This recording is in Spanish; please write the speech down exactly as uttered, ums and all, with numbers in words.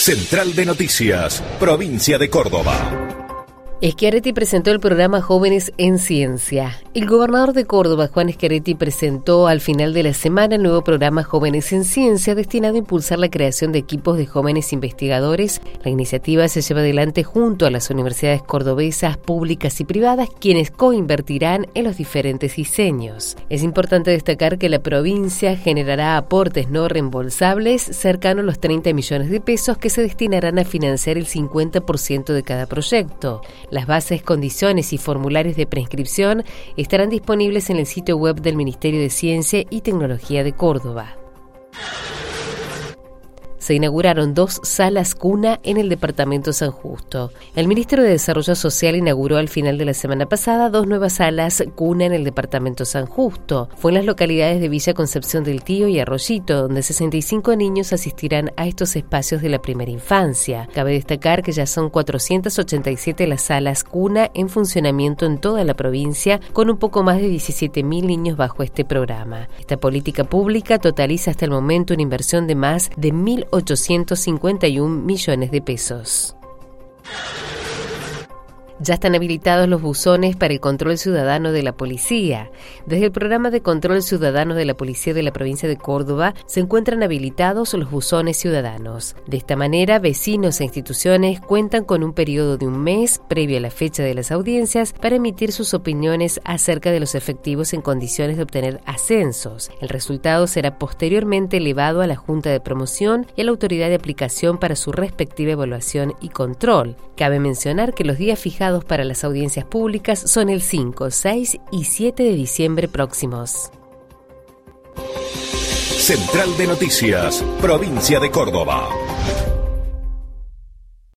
Central de Noticias, Provincia de Córdoba. Schiaretti presentó el programa Jóvenes en Ciencia. El gobernador de Córdoba, Juan Schiaretti, presentó al final de la semana el nuevo programa Jóvenes en Ciencia, destinado a impulsar la creación de equipos de jóvenes investigadores. La iniciativa se lleva adelante junto a las universidades cordobesas públicas y privadas, quienes coinvertirán en los diferentes diseños. Es importante destacar que la provincia generará aportes no reembolsables cercanos a los treinta millones de pesos que se destinarán a financiar el cincuenta por ciento de cada proyecto. Las bases, condiciones y formularios de preinscripción estarán disponibles en el sitio web del Ministerio de Ciencia y Tecnología de Córdoba. Se inauguraron dos salas cuna en el departamento San Justo. El Ministerio de Desarrollo Social inauguró al final de la semana pasada dos nuevas salas cuna en el departamento San Justo. Fue en las localidades de Villa Concepción del Tío y Arroyito, donde sesenta y cinco niños asistirán a estos espacios de la primera infancia. Cabe destacar que ya son cuatrocientas ochenta y siete las salas cuna en funcionamiento en toda la provincia, con un poco más de diecisiete mil niños bajo este programa. Esta política pública totaliza hasta el momento una inversión de más de mil ochocientos cincuenta y un millones de pesos. Ya están habilitados los buzones para el control ciudadano de la policía. Desde el programa de control ciudadano de la policía de la provincia de Córdoba se encuentran habilitados los buzones ciudadanos. De esta manera, vecinos e instituciones cuentan con un periodo de un mes previo a la fecha de las audiencias para emitir sus opiniones acerca de los efectivos en condiciones de obtener ascensos. El resultado será posteriormente elevado a la Junta de Promoción y a la Autoridad de Aplicación para su respectiva evaluación y control. Cabe mencionar que los días fijados para las audiencias públicas son el cinco, seis y siete de diciembre próximos. Central de Noticias, Provincia de Córdoba.